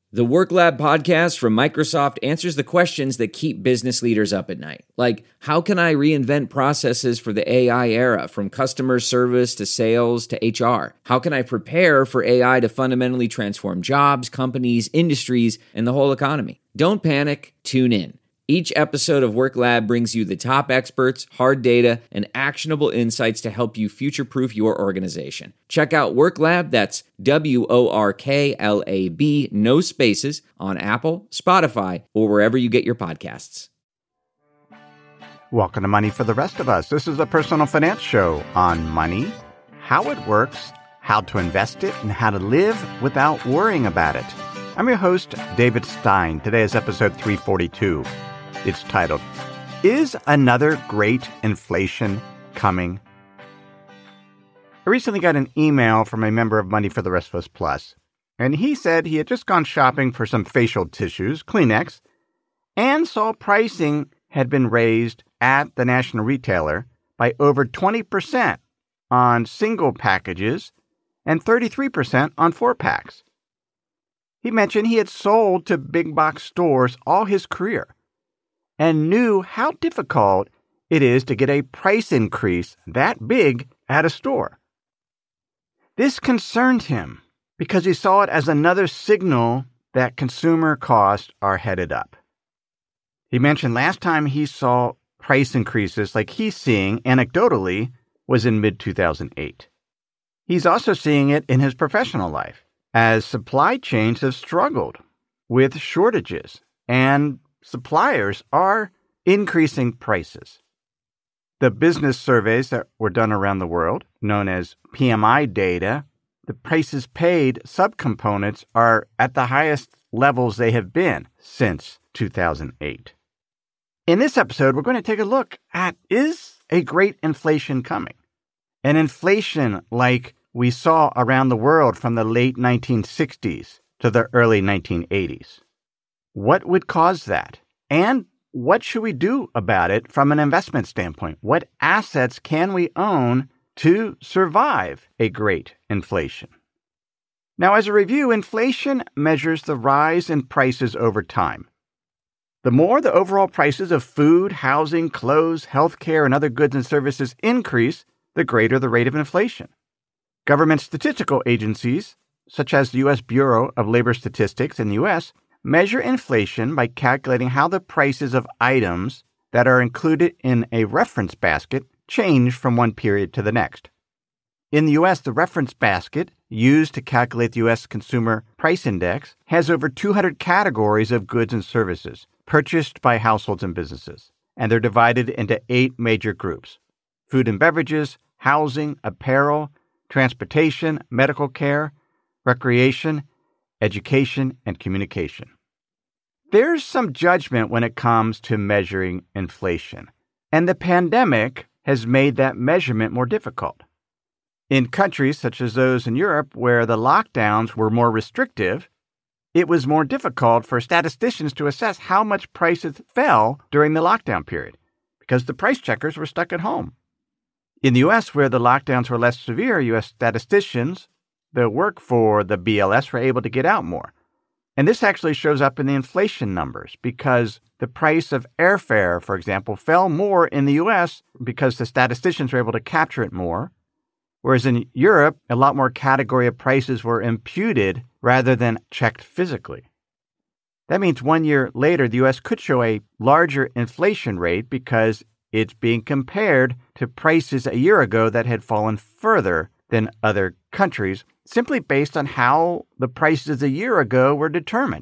The Work Lab podcast from Microsoft answers the questions that keep business leaders up at night. Like, how can I reinvent processes for the AI era, from customer service to sales to HR? How can I prepare for AI to fundamentally transform jobs, companies, industries, and the whole economy? Don't panic, tune in. Each episode of Work Lab brings you the top experts, hard data, and actionable insights to help you future-proof your organization. Check out Work Lab, that's WORKLAB, no spaces, on Apple, Spotify, or wherever you get your podcasts. Welcome to Money for the Rest of Us. This is a personal finance show on money, how it works, how to invest it, and how to live without worrying about it. I'm your host, David Stein. Today is episode 342. It's titled, Is Another Great Inflation Coming? I recently got an email from a member of Money for the Rest of Us Plus, and he said he had just gone shopping for some facial tissues, Kleenex, and saw pricing had been raised at the national retailer by over 20% on single packages and 33% on 4-packs. He mentioned he had sold to big box stores all his career and knew how difficult it is to get a price increase that big at a store. This concerned him because he saw it as another signal that consumer costs are headed up. He mentioned last time he saw price increases like he's seeing anecdotally was in mid-2008. He's also seeing it in his professional life as supply chains have struggled with shortages and suppliers are increasing prices. The business surveys that were done around the world, known as PMI data, the prices paid subcomponents are at the highest levels they have been since 2008. In this episode, we're going to take a look at, is a great inflation coming? An inflation like we saw around the world from the late 1960s to the early 1980s. What would cause that? And what should we do about it from an investment standpoint? What assets can we own to survive a great inflation? Now, as a review, inflation measures the rise in prices over time. The more the overall prices of food, housing, clothes, healthcare, and other goods and services increase, the greater the rate of inflation. Government statistical agencies, such as the U.S. Bureau of Labor Statistics in the U.S., measure inflation by calculating how the prices of items that are included in a reference basket change from one period to the next. In the U.S., the reference basket, used to calculate the U.S. Consumer Price Index, has over 200 categories of goods and services purchased by households and businesses, and they're divided into 8 major groups: food and beverages, housing, apparel, transportation, medical care, recreation, education, and communication. There's some judgment when it comes to measuring inflation, and the pandemic has made that measurement more difficult. In countries such as those in Europe where the lockdowns were more restrictive, it was more difficult for statisticians to assess how much prices fell during the lockdown period because the price checkers were stuck at home. In the U.S., where the lockdowns were less severe, U.S. statisticians that work for the BLS were able to get out more. And this actually shows up in the inflation numbers because the price of airfare, for example, fell more in the U.S. because the statisticians were able to capture it more, whereas in Europe, a lot more category of prices were imputed rather than checked physically. That means 1 year later, the U.S. could show a larger inflation rate because it's being compared to prices a year ago that had fallen further than other countries, simply based on how the prices a year ago were determined.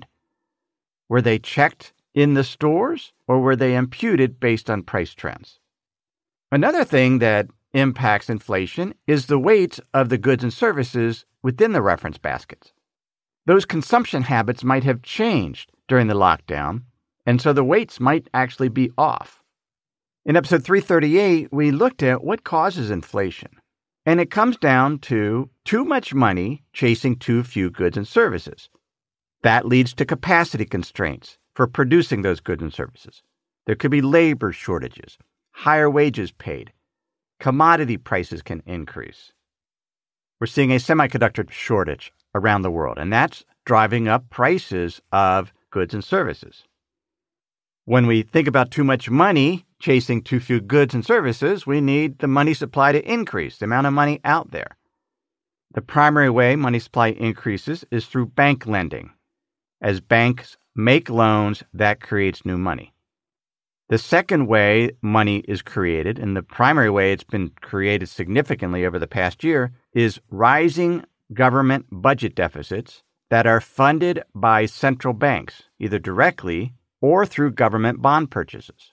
Were they checked in the stores, or were they imputed based on price trends? Another thing that impacts inflation is the weight of the goods and services within the reference baskets. Those consumption habits might have changed during the lockdown, and so the weights might actually be off. In episode 338, we looked at what causes inflation. And it comes down to too much money chasing too few goods and services. That leads to capacity constraints for producing those goods and services. There could be labor shortages, higher wages paid. Commodity prices can increase. We're seeing a semiconductor shortage around the world, and that's driving up prices of goods and services. When we think about too much money chasing too few goods and services, we need the money supply to increase, the amount of money out there. The primary way money supply increases is through bank lending. As banks make loans, that creates new money. The second way money is created, and the primary way it's been created significantly over the past year, is rising government budget deficits that are funded by central banks, either directly or through government bond purchases.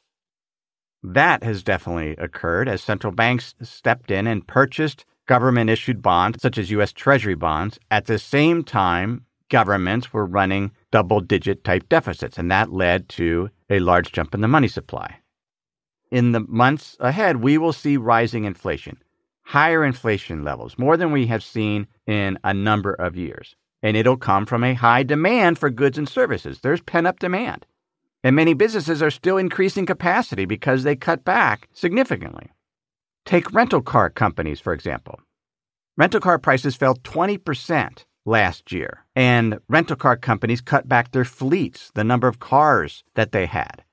That has definitely occurred as central banks stepped in and purchased government-issued bonds, such as U.S. Treasury bonds, at the same time governments were running double-digit type deficits, and that led to a large jump in the money supply. In the months ahead, we will see rising inflation, higher inflation levels, more than we have seen in a number of years. And it'll come from a high demand for goods and services. There's pent-up demand. And many businesses are still increasing capacity because they cut back significantly. Take rental car companies, for example. Rental car prices fell 20% last year, and rental car companies cut back their fleets, the number of cars that they had.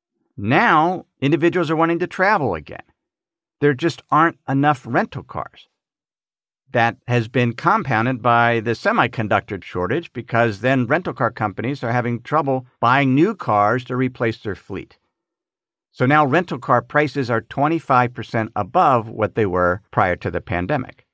Now, individuals are wanting to travel again. There just aren't enough rental cars. That has been compounded by the semiconductor shortage because then rental car companies are having trouble buying new cars to replace their fleet. So now rental car prices are 25% above what they were prior to the pandemic.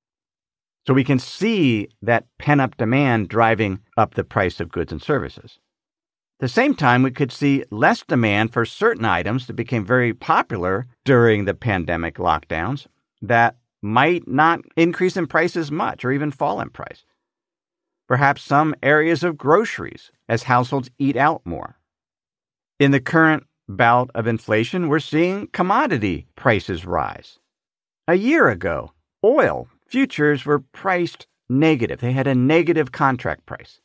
So we can see that pent-up demand driving up the price of goods and services. At the same time, we could see less demand for certain items that became very popular during the pandemic lockdowns that might not increase in price as much or even fall in price. Perhaps some areas of groceries as households eat out more. In the current bout of inflation, we're seeing commodity prices rise. A year ago, oil futures were priced negative. They had a negative contract price.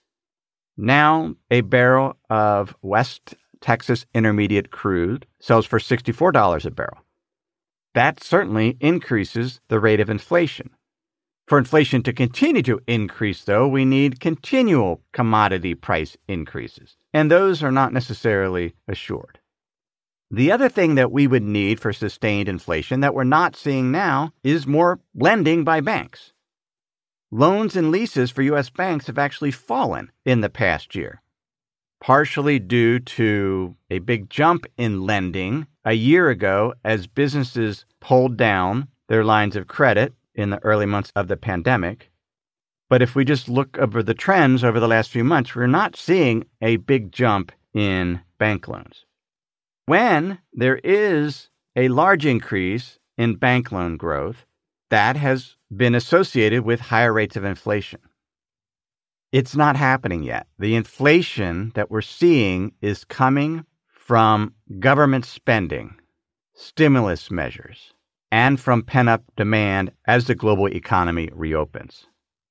Now, a barrel of West Texas Intermediate crude sells for $64 a barrel. That certainly increases the rate of inflation. For inflation to continue to increase, though, we need continual commodity price increases, and those are not necessarily assured. The other thing that we would need for sustained inflation that we're not seeing now is more lending by banks. Loans and leases for U.S. banks have actually fallen in the past year, partially due to a big jump in lending a year ago as businesses pulled down their lines of credit in the early months of the pandemic. But if we just look over the trends over the last few months, we're not seeing a big jump in bank loans. When there is a large increase in bank loan growth, that has been associated with higher rates of inflation. It's not happening yet. The inflation that we're seeing is coming from government spending, stimulus measures, and from pent-up demand as the global economy reopens.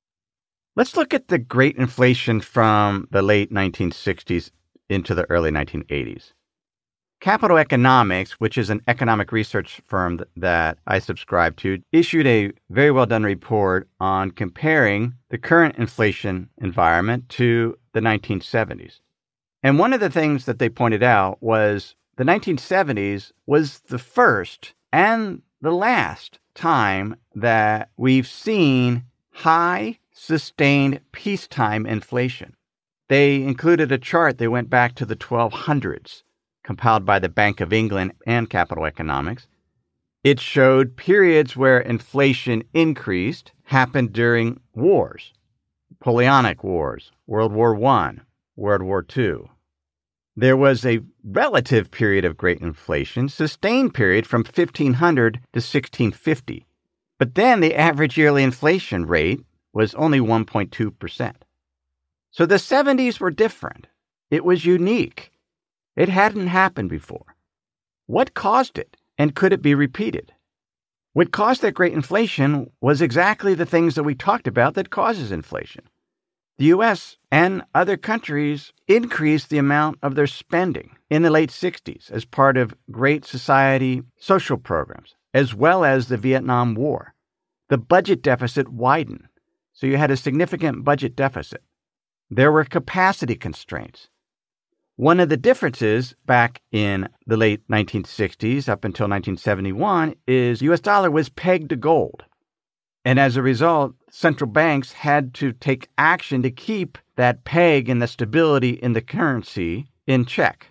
Let's look at the great inflation from the late 1960s into the early 1980s. Capital Economics, which is an economic research firm that I subscribe to, issued a very well-done report on comparing the current inflation environment to the 1970s. And one of the things that they pointed out was the 1970s was the first and the last time that we've seen high, sustained peacetime inflation. They included a chart that went back to the 1200s, compiled by the Bank of England and Capital Economics. It showed periods where inflation increased happened during wars, Napoleonic Wars, World War I, World War II. There was a relative period of great inflation, sustained period from 1500 to 1650. But then the average yearly inflation rate was only 1.2%. So the 70s were different. It was unique. It hadn't happened before. What caused it, and could it be repeated? What caused that great inflation was exactly the things that we talked about that causes inflation. The U.S. and other countries increased the amount of their spending in the late 60s as part of Great Society social programs, as well as the Vietnam War. The budget deficit widened, so you had a significant budget deficit. there were capacity constraints. One of the differences back in the late 1960s up until 1971 is U.S. dollar was pegged to gold. And as a result, central banks had to take action to keep that peg and the stability in the currency in check.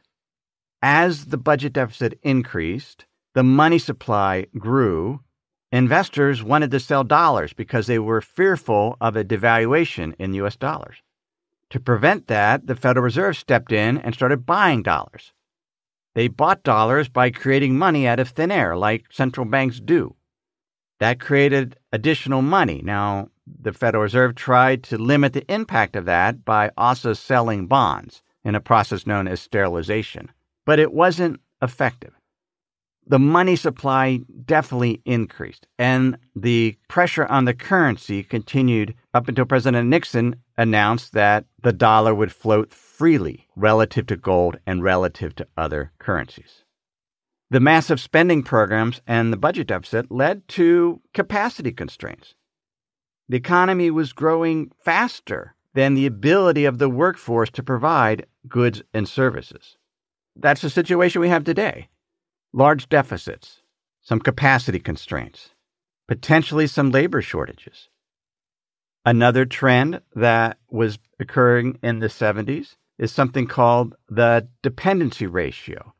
As the budget deficit increased, the money supply grew. Investors wanted to sell dollars because they were fearful of a devaluation in U.S. dollars. To prevent that, the Federal Reserve stepped in and started buying dollars. They bought dollars by creating money out of thin air, like central banks do. That created additional money. Now, the Federal Reserve tried to limit the impact of that by also selling bonds in a process known as sterilization. But it wasn't effective. The money supply definitely increased, and the pressure on the currency continued up until President Nixon announced that the dollar would float freely relative to gold and relative to other currencies. The massive spending programs and the budget deficit led to capacity constraints. The economy was growing faster than the ability of the workforce to provide goods and services. That's the situation we have today. Large deficits, some capacity constraints, potentially some labor shortages. Another trend that was occurring in the 70s is something called the dependency ratio.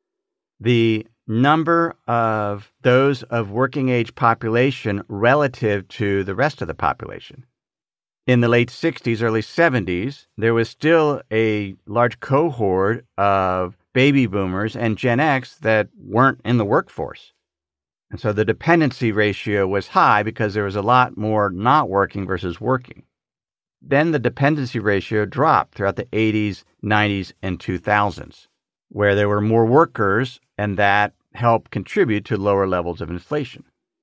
The number of those of working age population relative to the rest of the population. In the late 60s, early 70s, there was still a large cohort of baby boomers and Gen X that weren't in the workforce. And so the dependency ratio was high because there was a lot more not working versus working. Then the dependency ratio dropped throughout the 80s, 90s, and 2000s, where there were more workers, and that helped contribute to lower levels of inflation.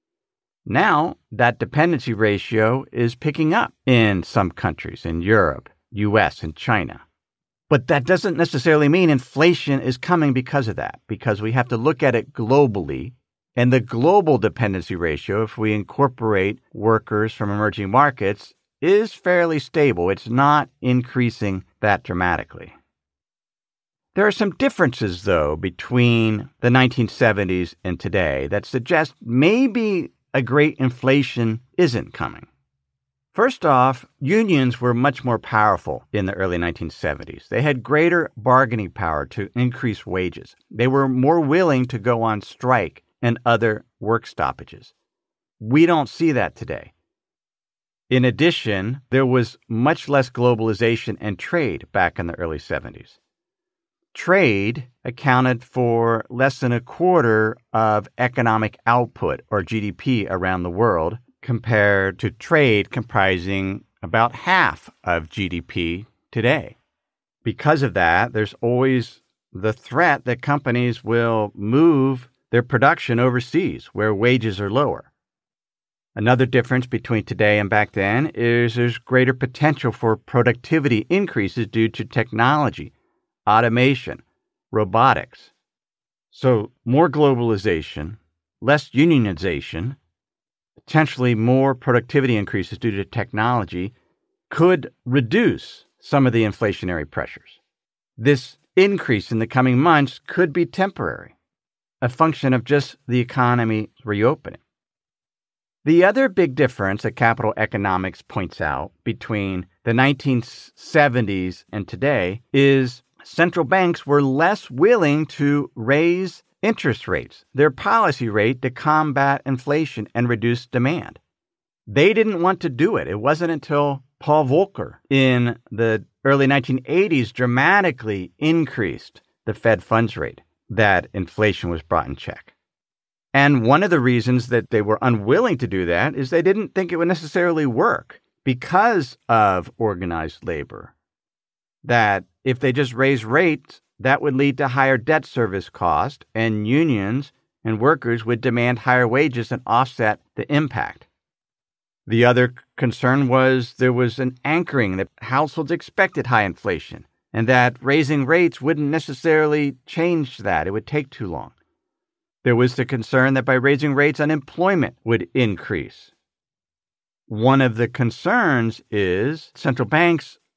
Now, that dependency ratio is picking up in some countries, in Europe, US, and China. But that doesn't necessarily mean inflation is coming because of that, because we have to look at it globally. And the global dependency ratio, if we incorporate workers from emerging markets, is fairly stable. It's not increasing that dramatically. There are some differences, though, between the 1970s and today that suggest maybe a great inflation isn't coming. First off, unions were much more powerful in the early 1970s. They had greater bargaining power to increase wages. They were more willing to go on strike and other work stoppages. We don't see that today. In addition, there was much less globalization and trade back in the early 70s. Trade accounted for less than a quarter of economic output, or GDP, around the world, compared to trade comprising about half of GDP today. Because of that, there's always the threat that companies will move their production overseas where wages are lower. Another difference between today and back then is there's greater potential for productivity increases due to technology, automation, robotics. So more globalization, less unionization, potentially more productivity increases due to technology could reduce some of the inflationary pressures. This increase in the coming months could be temporary, a function of just the economy reopening. The other big difference that Capital Economics points out between the 1970s and today is central banks were less willing to raise interest rates, their policy rate, to combat inflation and reduce demand. They didn't want to do it. It wasn't until Paul Volcker in the early 1980s dramatically increased the Fed funds rate that inflation was brought in check. And one of the reasons that they were unwilling to do that is they didn't think it would necessarily work because of organized labor. That if they just raised rates, that would lead to higher debt service cost, and unions and workers would demand higher wages and offset the impact. The other concern was there was an anchoring that households expected high inflation, and that raising rates wouldn't necessarily change that. It would take too long. There was the concern that by raising rates, unemployment would increase. One of the concerns is central banks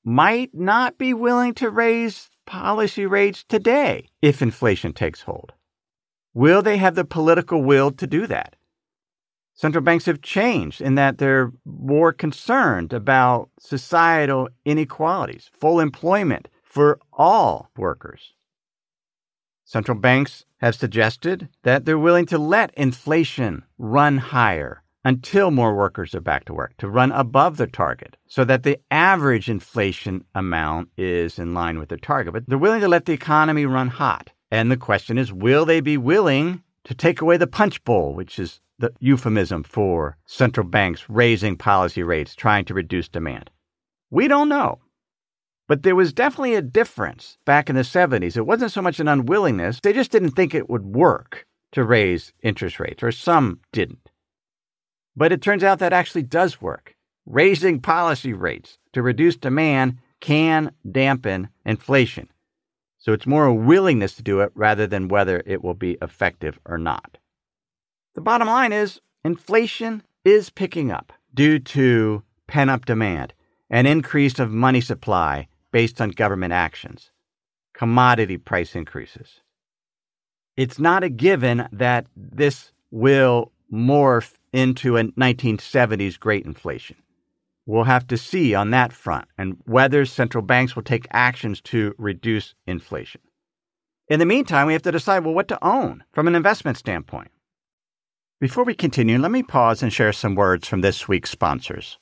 might not be willing to raise policy rates today if inflation takes hold. Will they have the political will to do that? Central banks have changed in that they're more concerned about societal inequalities, full employment for all workers. Central banks have suggested that they're willing to let inflation run higher until more workers are back to work, to run above the target, so that the average inflation amount is in line with their target. But they're willing to let the economy run hot. And the question is, will they be willing to take away the punch bowl, which is the euphemism for central banks raising policy rates, trying to reduce demand? We don't know. But there was definitely a difference back in the 70s. It wasn't so much an unwillingness. They just didn't think it would work to raise interest rates, or some didn't. But it turns out that actually does work. Raising policy rates to reduce demand can dampen inflation. So it's more a willingness to do it rather than whether it will be effective or not. The bottom line is inflation is picking up due to pent-up demand, an increase of money supply based on government actions, commodity price increases. It's not a given that this will morph into a 1970s great inflation. We'll have to see on that front and whether central banks will take actions to reduce inflation. In the meantime, we have to decide, what to own from an investment standpoint. Before we continue, let me pause and share some words from this week's sponsors.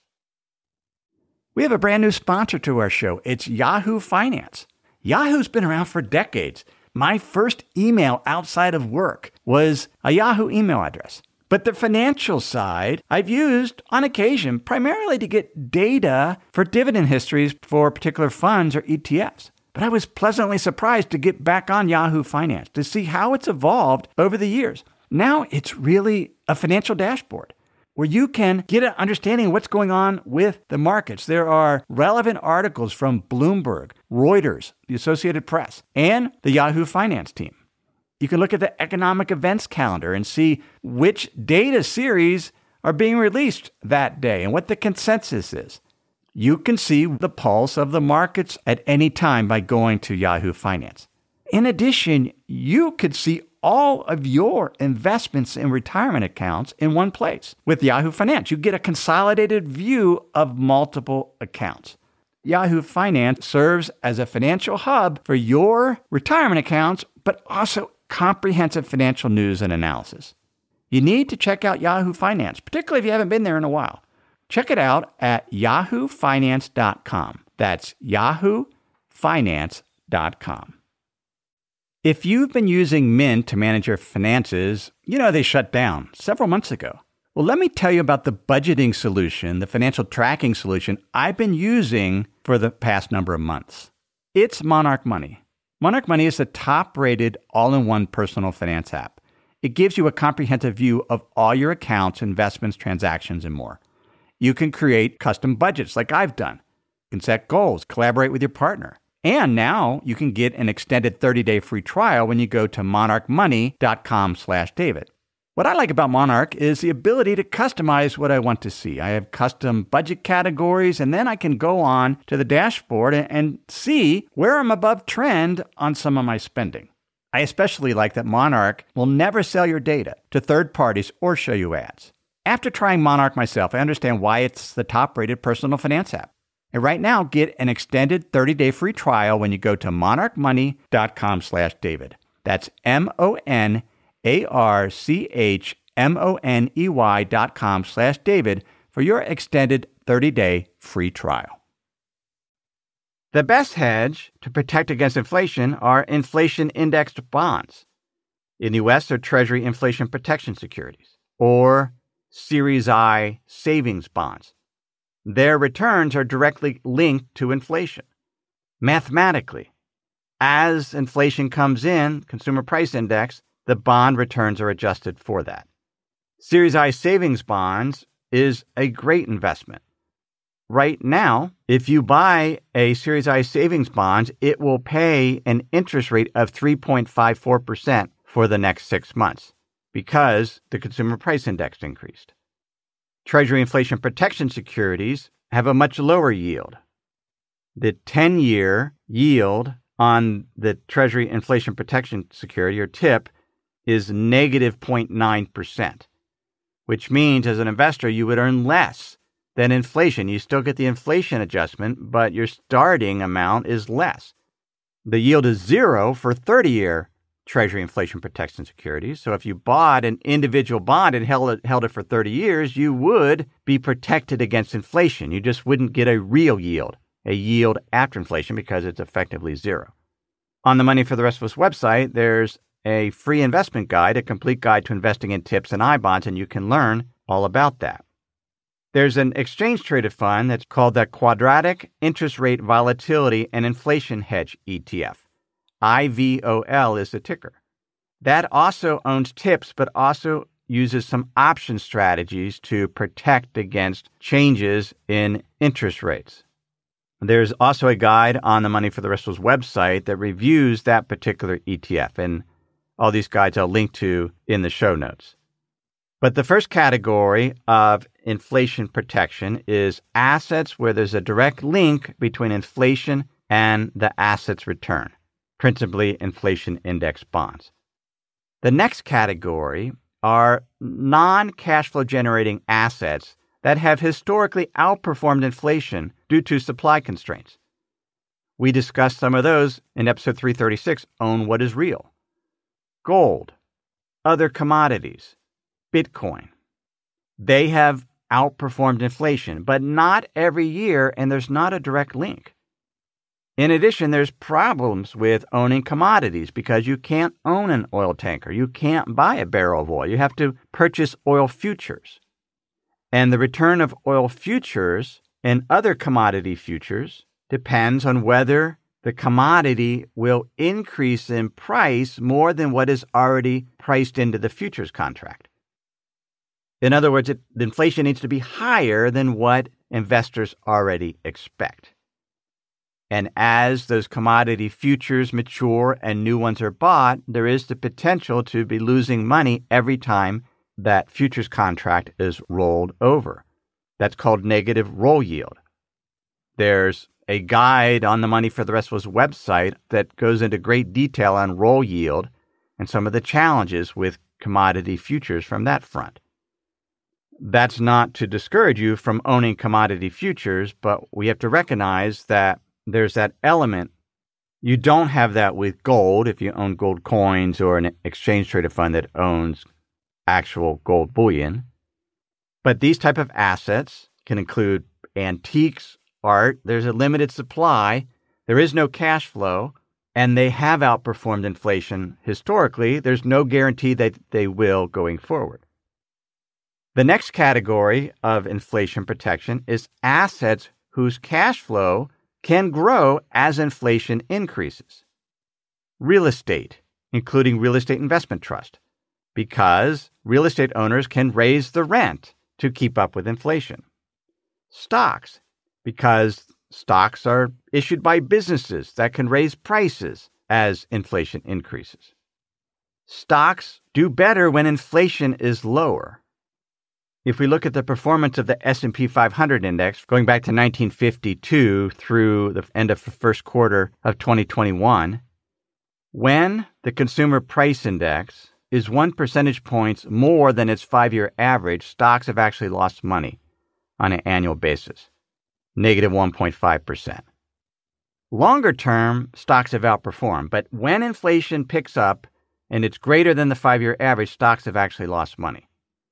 We have a brand new sponsor to our show. It's Yahoo Finance. Yahoo's been around for decades. My first email outside of work was a Yahoo email address. But the financial side, I've used on occasion primarily to get data for dividend histories for particular funds or ETFs. But I was pleasantly surprised to get back on Yahoo Finance to see how it's evolved over the years. Now it's really a financial dashboard where you can get an understanding of what's going on with the markets. There are relevant articles from Bloomberg, Reuters, the Associated Press, and the Yahoo Finance team. You can look at the economic events calendar and see which data series are being released that day and what the consensus is. You can see the pulse of the markets at any time by going to Yahoo Finance. In addition, you could see all of your investments in retirement accounts in one place. With Yahoo Finance, you get a consolidated view of multiple accounts. Yahoo Finance serves as a financial hub for your retirement accounts, but also comprehensive financial news and analysis. You need to check out Yahoo Finance, particularly if you haven't been there in a while. Check it out at yahoofinance.com. That's yahoofinance.com. If you've been using Mint to manage your finances, you know they shut down several months ago. Well, let me tell you about the budgeting solution, the financial tracking solution I've been using for the past number of months. It's Monarch Money. Monarch Money is the top-rated all-in-one personal finance app. It gives you a comprehensive view of all your accounts, investments, transactions, and more. You can create custom budgets like I've done. You can set goals, collaborate with your partner. And now you can get an extended 30-day free trial when you go to monarchmoney.com/David. What I like about Monarch is the ability to customize what I want to see. I have custom budget categories, and then I can go on to the dashboard and see where I'm above trend on some of my spending. I especially like that Monarch will never sell your data to third parties or show you ads. After trying Monarch myself, I understand why it's the top-rated personal finance app. And right now, get an extended 30-day free trial when you go to monarchmoney.com/David. That's MONARCHMONEY.com/David for your extended 30-day free trial. The best hedge to protect against inflation are inflation-indexed bonds. In the U.S., they're Treasury inflation protection securities, or Series I savings bonds. Their returns are directly linked to inflation. Mathematically, as inflation comes in, consumer price index, the bond returns are adjusted for that. Series I savings bonds is a great investment. Right now, if you buy a Series I savings bond, it will pay an interest rate of 3.54% for the next 6 months because the consumer price index increased. Treasury inflation protection securities have a much lower yield. the 10-year yield on the Treasury Inflation Protection Security, or TIP, is negative 0.9%, which means as an investor, you would earn less than inflation. You still get the inflation adjustment, but your starting amount is less. The yield is 0 for 30-year Treasury Inflation Protection Securities. So if you bought an individual bond and held it for 30 years, you would be protected against inflation. You just wouldn't get a real yield, a yield after inflation, because it's effectively 0. On the Money for the Rest of Us website, there's a free investment guide, a complete guide to investing in TIPS and I-bonds, and you can learn all about that. There's an exchange-traded fund that's called the Quadratic Interest Rate Volatility and Inflation Hedge ETF. IVOL is the ticker. That also owns TIPS, but also uses some option strategies to protect against changes in interest rates. There's also a guide on the Money for the Rest of Us website that reviews that particular ETF, and all these guides I'll link to in the show notes. But the first category of inflation protection is assets where there's a direct link between inflation and the asset's return, principally inflation index bonds. The next category are non-cash flow generating assets that have historically outperformed inflation due to supply constraints. We discussed some of those in episode 336, Own What is Real. Gold, other commodities, Bitcoin. They have outperformed inflation, but not every year, and there's not a direct link. In addition, there's problems with owning commodities because you can't own an oil tanker. You can't buy a barrel of oil. You have to purchase oil futures. And the return of oil futures and other commodity futures depends on whether the commodity will increase in price more than what is already priced into the futures contract. In other words, the inflation needs to be higher than what investors already expect. And as those commodity futures mature and new ones are bought, there is the potential to be losing money every time that futures contract is rolled over. That's called negative roll yield. There's a guide on the Money for the Rest of Us website that goes into great detail on roll yield and some of the challenges with commodity futures from that front. That's not to discourage you from owning commodity futures, but we have to recognize that there's that element. You don't have that with gold if you own gold coins or an exchange-traded fund that owns actual gold bullion. But these type of assets can include antiques, art. There's a limited supply. There is no cash flow, and they have outperformed inflation historically. There's no guarantee that they will going forward. The next category of inflation protection is assets whose cash flow can grow as inflation increases. Real estate, including real estate investment trust, because real estate owners can raise the rent to keep up with inflation. Stocks, because stocks are issued by businesses that can raise prices as inflation increases. Stocks do better when inflation is lower. If we look at the performance of the S&P 500 index going back to 1952 through the end of the first quarter of 2021, when the consumer price index is 1 percentage points more than its 5-year average, stocks have actually lost money on an annual basis, negative 1.5%. Longer term, stocks have outperformed, but when inflation picks up and it's greater than the 5-year average, stocks have actually lost money.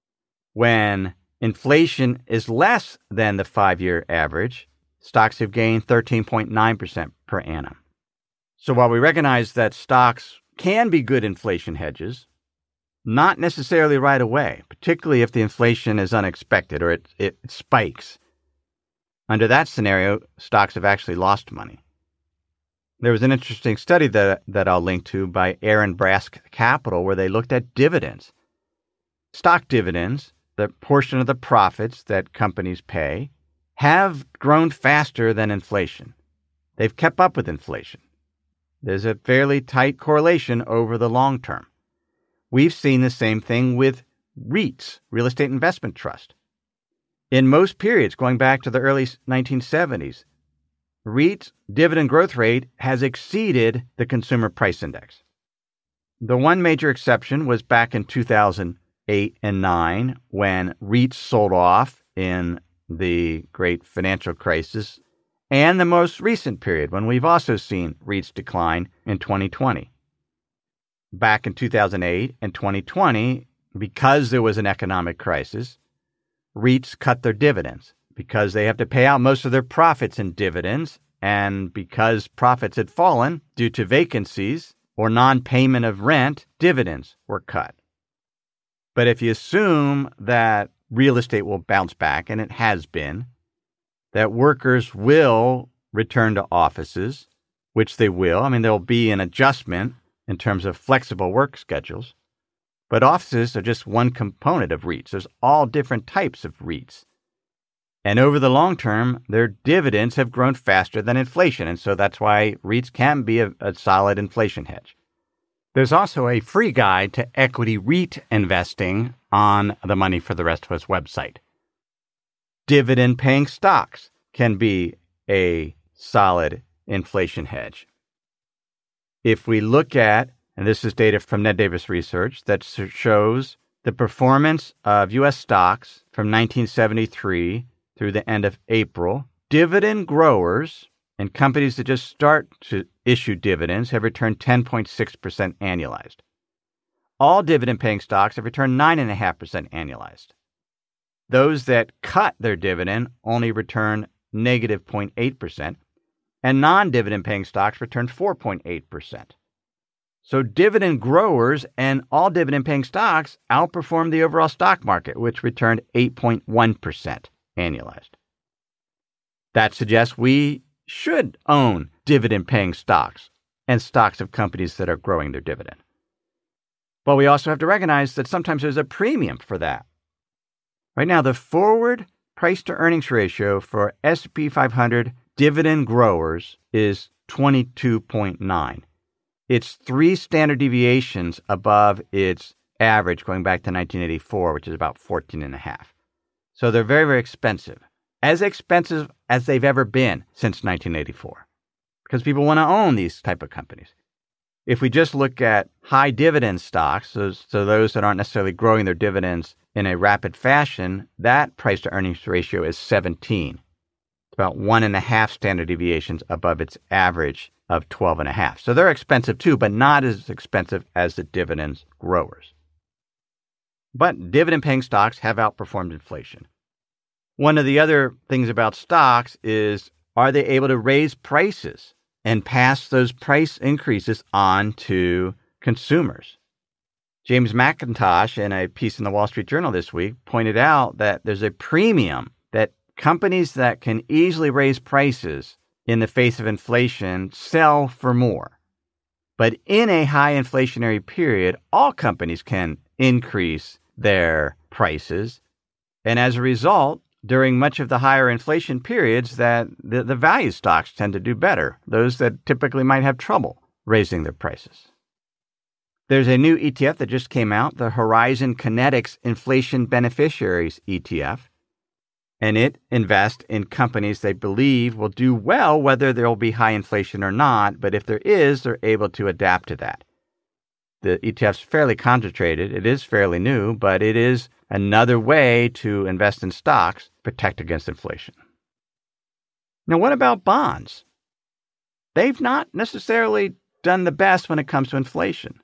When inflation is less than the 5-year average, stocks have gained 13.9% per annum. So while we recognize that stocks can be good inflation hedges, not necessarily right away, particularly if the inflation is unexpected or it spikes. Under that scenario, stocks have actually lost money. There was an interesting study that I'll link to by Aaron Brask Capital where they looked at dividends. Stock dividends, the portion of the profits that companies pay, have grown faster than inflation. They've kept up with inflation. There's a fairly tight correlation over the long term. We've seen the same thing with REITs, real estate investment trust. In most periods, going back to the early 1970s, REIT's dividend growth rate has exceeded the Consumer Price Index. The one major exception was back in 2008 and 9 when REITs sold off in the great financial crisis, and the most recent period when we've also seen REITs decline in 2020. Back in 2008 and 2020, because there was an economic crisis, REITs cut their dividends because they have to pay out most of their profits in dividends, and because profits had fallen due to vacancies or non-payment of rent, dividends were cut. But if you assume that real estate will bounce back, and it has been, that workers will return to offices, which they will. I mean, there'll be an adjustment in terms of flexible work schedules. But offices are just one component of REITs. There's all different types of REITs. And over the long term, their dividends have grown faster than inflation. And so that's why REITs can be a solid inflation hedge. There's also a free guide to equity REIT investing on the Money for the Rest of Us website. Dividend-paying stocks can be a solid inflation hedge. If we look at, and this is data from Ned Davis Research that shows the performance of U.S. stocks from 1973 through the end of April, dividend growers and companies that just start to issue dividends have returned 10.6% annualized. All dividend-paying stocks have returned 9.5% annualized. Those that cut their dividend only return negative 0.8%, and non-dividend-paying stocks returned 4.8%. So dividend growers and all dividend-paying stocks outperformed the overall stock market, which returned 8.1% annualized. That suggests we should own dividend-paying stocks and stocks of companies that are growing their dividend. But we also have to recognize that sometimes there's a premium for that. Right now, the forward price-to-earnings ratio for S&P 500 dividend growers is 22.9. It's 3 standard deviations above its average going back to 1984, which is about 14.5. So they're very, very expensive as they've ever been since 1984, because people want to own these type of companies. If we just look at high dividend stocks, so those that aren't necessarily growing their dividends in a rapid fashion, that price-to-earnings ratio is 17. It's about 1.5 standard deviations above its average of 12.5. So they're expensive too, but not as expensive as the dividends growers. But dividend-paying stocks have outperformed inflation. One of the other things about stocks is, are they able to raise prices and pass those price increases on to consumers? James McIntosh, in a piece in the Wall Street Journal this week, pointed out that there's a premium that companies that can easily raise prices in the face of inflation sell for more. But in a high inflationary period, all companies can increase their prices. And as a result, during much of the higher inflation periods, that the value stocks tend to do better, those that typically might have trouble raising their prices. There's a new ETF that just came out, the Horizon Kinetics Inflation Beneficiaries ETF, and it invests in companies they believe will do well whether there will be high inflation or not, but if there is, they're able to adapt to that. The ETF's fairly concentrated, it is fairly new, but it is another way to invest in stocks, protect against inflation. Now, what about bonds? They've not necessarily done the best when it comes to inflation.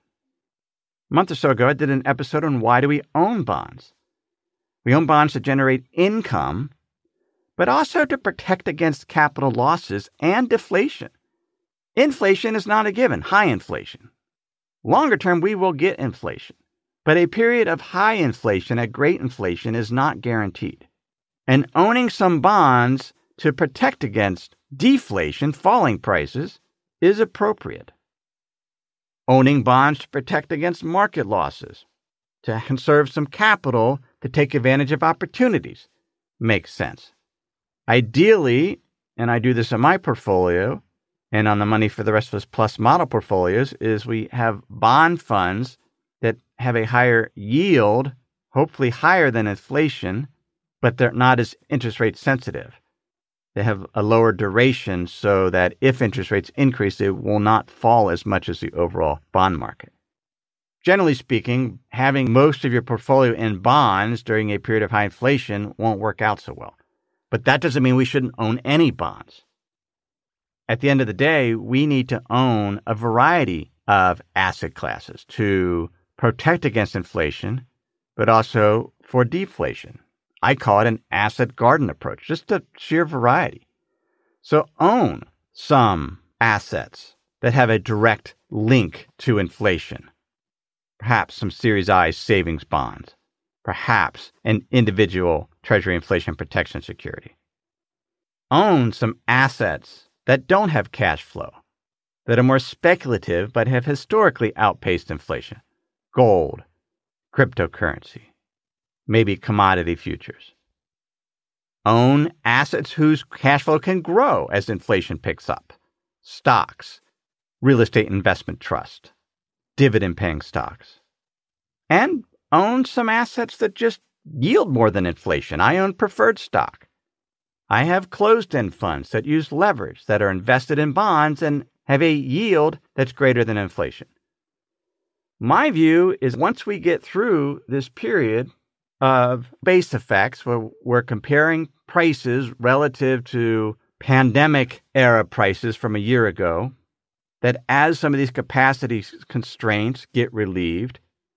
A month or so ago, I did an episode on why do we own bonds. We own bonds to generate income, but also to protect against capital losses and deflation. Inflation is not a given, high inflation. Longer term, we will get inflation. But a period of high inflation, a great inflation, is not guaranteed. And owning some bonds to protect against deflation, falling prices, is appropriate. Owning bonds to protect against market losses, to conserve some capital to take advantage of opportunities, makes sense. Ideally, and I do this in my portfolio and on the Money for the Rest of Us Plus model portfolios, is we have bond funds that have a higher yield, hopefully higher than inflation, but they're not as interest rate sensitive. They have a lower duration so that if interest rates increase, they will not fall as much as the overall bond market. Generally speaking, having most of your portfolio in bonds during a period of high inflation won't work out so well. But that doesn't mean we shouldn't own any bonds. At the end of the day, we need to own a variety of asset classes to protect against inflation, but also for deflation. I call it an asset garden approach, just a sheer variety. So own some assets that have a direct link to inflation. Perhaps some Series I savings bonds. Perhaps an individual Treasury inflation protection security. Own some assets that don't have cash flow, that are more speculative but have historically outpaced inflation. Gold, cryptocurrency, maybe commodity futures. Own assets whose cash flow can grow as inflation picks up. Stocks, real estate investment trust, dividend-paying stocks. And own some assets that just yield more than inflation. I own preferred stock. I have closed-end funds that use leverage that are invested in bonds and have a yield that's greater than inflation. My view is once we get through this period of base effects where we're comparing prices relative to pandemic-era prices from a year ago, that as some of these capacity constraints get relieved,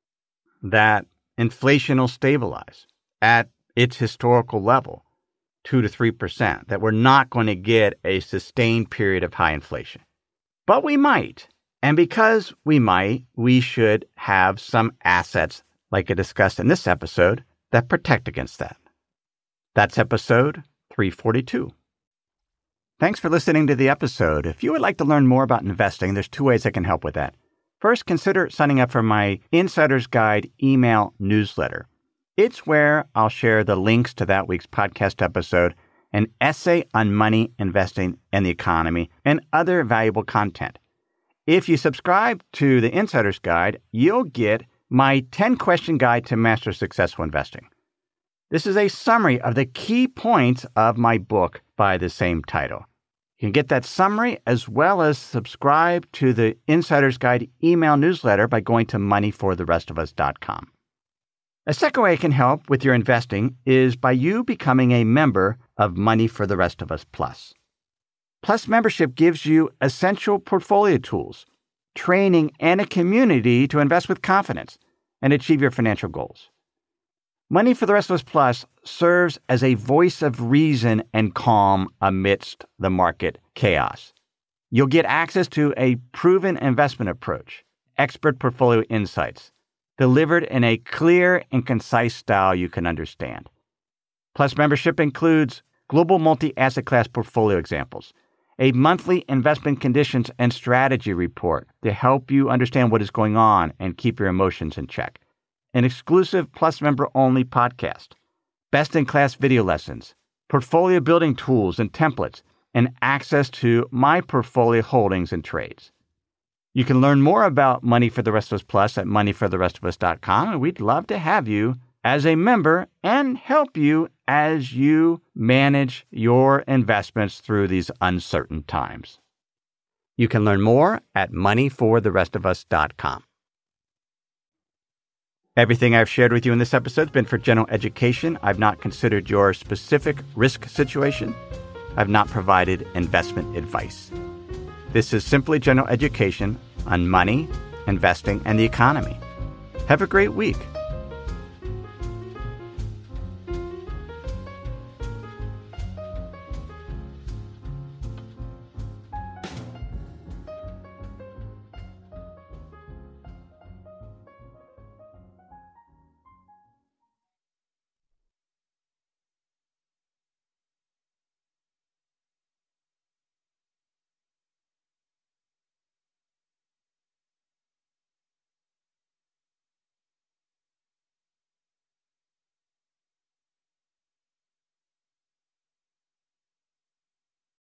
that inflation will stabilize at its historical level, 2 to 3%, that we're not going to get a sustained period of high inflation. But we might. And because we might, we should have some assets, like I discussed in this episode, that protect against that. That's episode 342. Thanks for listening to the episode. If you would like to learn more about investing, there's 2 ways I can help with that. First, consider signing up for my Insider's Guide email newsletter. It's where I'll share the links to that week's podcast episode, an essay on money, investing, and the economy, and other valuable content. If you subscribe to the Insider's Guide, you'll get my 10-question guide to master successful investing. This is a summary of the key points of my book by the same title. You can get that summary as well as subscribe to the Insider's Guide email newsletter by going to moneyfortherestofus.com. A second way I can help with your investing is by you becoming a member of Money for the Rest of Us Plus. Plus membership gives you essential portfolio tools, training, and a community to invest with confidence and achieve your financial goals. Money for the Rest of Us Plus serves as a voice of reason and calm amidst the market chaos. You'll get access to a proven investment approach, expert portfolio insights, delivered in a clear and concise style you can understand. Plus membership includes global multi-asset class portfolio examples, a monthly investment conditions and strategy report to help you understand what is going on and keep your emotions in check, an exclusive Plus member-only podcast, best-in-class video lessons, portfolio building tools and templates, and access to my portfolio holdings and trades. You can learn more about Money for the Rest of Us Plus at moneyfortherestofus.com, and we'd love to have you as a member and help you as you manage your investments through these uncertain times. You can learn more at moneyfortherestofus.com. Everything I've shared with you in this episode has been for general education. I've not considered your specific risk situation. I've not provided investment advice. This is simply general education on money, investing, and the economy. Have a great week.